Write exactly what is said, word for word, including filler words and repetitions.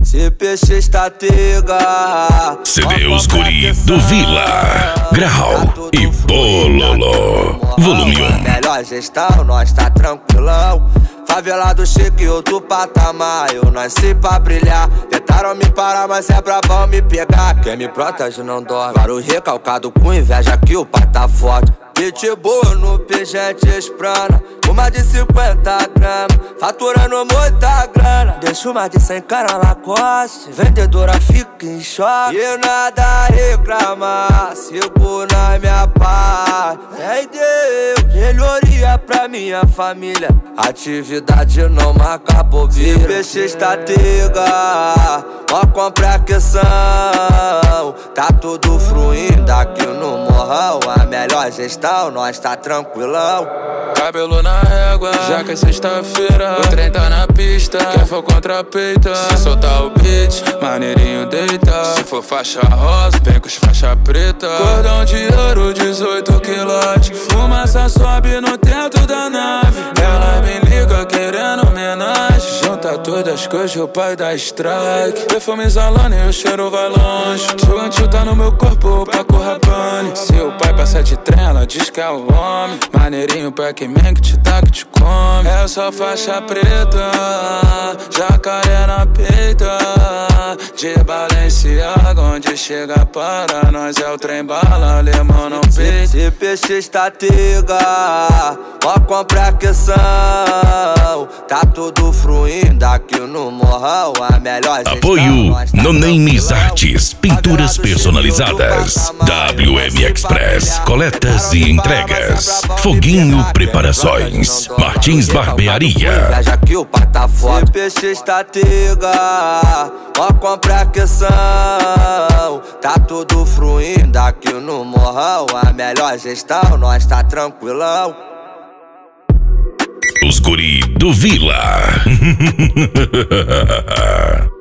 Se peixe está tega. C D Os Guri do Vila, Grau e Bololô. Volume um. Melhor gestão, nós tá tranquilão. Favelado chique, outro patamar. Eu nasci pra brilhar. Tentaram me parar, mas é bravão me pegar. Quem me protege não dorme. Claro recalcado com inveja que o pai tá forte. Pitbull no pingente esprana. Uma de cinquenta gramas, faturando muita grana. Deixa uma de cem cara Lacoste. Vendedora fica em choque e nada reclamar. Sigo na minha paz. Ei Deus, melhoria pra minha família. Atividade não marca bobeira. Se peixe está tega, ó compra aqueção. Tá tudo fluindo aqui no morrão. A melhor gestão, nós tá tranquilão. Cabelo na régua, já que é sexta-feira. O trem tá na pista, quem for contra peita. Se soltar o beat, maneirinho deita. Se for faixa rosa, vem com os faixa preta. Cordão de ouro, dezoito quilates. Fumaça sobe no teto da nave. Ela me liga querendo homenagem. Junta todas que hoje o pai dá strike. Perfume exalando e o cheiro vai longe. Tio tá no meu corpo, pra corra pane. Se o pai passa de trem, ela diz que é o homem. Maneirinho pra quem que te dá que te come. É só faixa preta, jacaré na peita. De Balenciaga, onde chega para nós é o trem bala, alemão não peita. Se peixe está tega, ó compra aqueção. Tá tudo fluindo aqui no morrão. A melhor gestão. Apoio No Names Artes, pinturas personalizadas. W M Express, coletas e entregas. Foguinho Preparações, Martins Barbearia. Já que o pai tá forte. Se peixe está tega, ó compra aqueção. Tá tudo fluindo aqui no morrão. A melhor gestão, nós tá tranquilão. Os Guri do Vila.